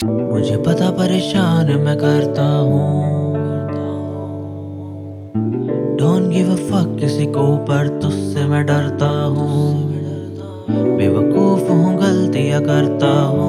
मुझे पता परेशान मैं करता हूँ। डोंट गिव अ फक किसी को, पर तुझसे मैं डरता हूँ। बेवकूफ हूँ, गलतियाँ करता हूँ।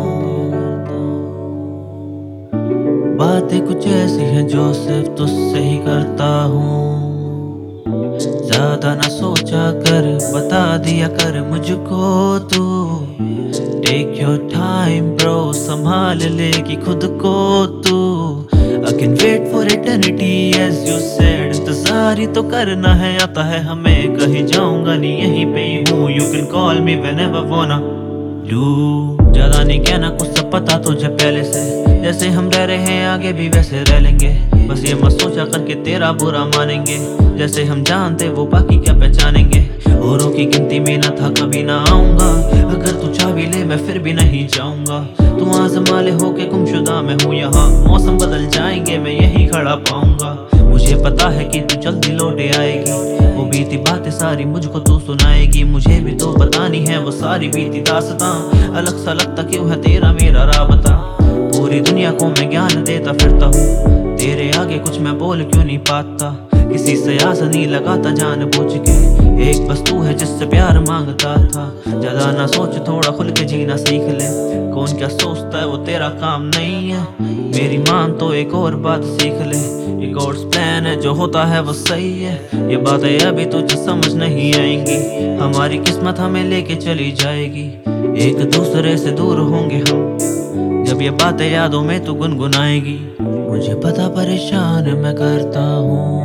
बातें कुछ ऐसी हैं जो सिर्फ तुझसे ही करता हूँ। ज्यादा ना सोचा कर, बता दिया कर मुझको तू। टेक योर टाइम ब्रो, संभाल लेगी खुद को तू। I can wait for eternity as you said, इंतजार ही तो करना है, आता है हमें, कहीं जाऊंगा नहीं यहीं पे ही हूँ। You can call me whenever wanna do। ज्यादा नहीं कहना, कुछ सब पता तुझे पहले से, जैसे हम रह रहे हैं आगे भी वैसे रह लेंगे। बस ये मत सोचा कर के तेरा बुरा मानेंगे, जैसे हम जानते वो बाकी क्या पहचानेंगे। औरों की गिनती में न था कभी ना आऊंगा, अगर तू चाबी ले मैं फिर भी नहीं जाऊंगा। तू आज़मा ले होके गुमशुदा मैं हूँ यहाँ, मौसम बदल जाएंगे मैं यहीं खड़ा पाऊंगा। मुझे पता है कि तू जल्दी लौटे आएगी, वो बीती बातें सारी मुझको तू सुनाएगी। मुझे भी तो बतानी है वो सारी बीती दास्तां, अलग सा लगता क्यों है तेरा मेरा राबता। पूरी दुनिया को मैं ज्ञान देता फिरता हूँ, तेरे आगे कुछ मैं बोल क्यों नहीं पाता। किसी से आस नहीं लगाता जान बूझ के, एक बस तू है जिससे प्यार मांगता था। ज्यादा ना सोच, थोड़ा खुल के जीना सीख ले, कौन क्या सोचता है वो तेरा काम नहीं है। मेरी मान तो एक और बात सीख ले, एक और प्लान है जो होता है वो सही है। ये बातें अभी तुझे समझ नहीं आएंगी, हमारी किस्मत हमें लेके चली जाएगी। एक दूसरे से दूर होंगे हम, जब ये बातें यादों में तू गुनगुनाएगी। मुझे पता परेशान मैं करता हूँ।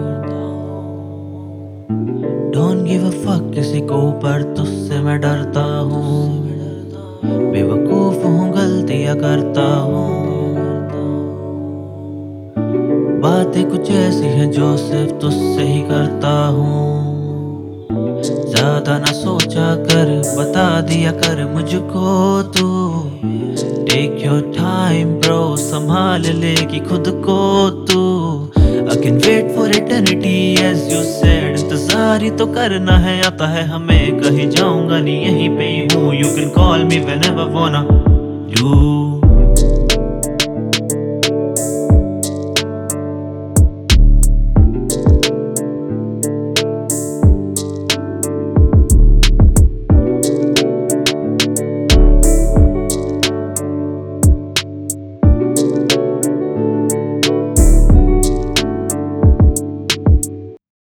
डोंट गिव अ फक किसी को, पर तुझसे मैं डरता हूँ। बेवकूफ हूँ, गलतियाँ करता हूँ। बातें कुछ ऐसी हैं जो सिर्फ तुझसे ही करता हूँ। ज्यादा ना सोचा कर, बता दिया कर मुझको तू। टेक योर टाइम ब्रो, संभाल लेगी खुद को तू। I can wait for eternity as you said, इंतजार ही तो करना है, आता है हमें, कहीं जाऊंगा नहीं यहीं पे ही हूँ। You can call me whenever wanna do।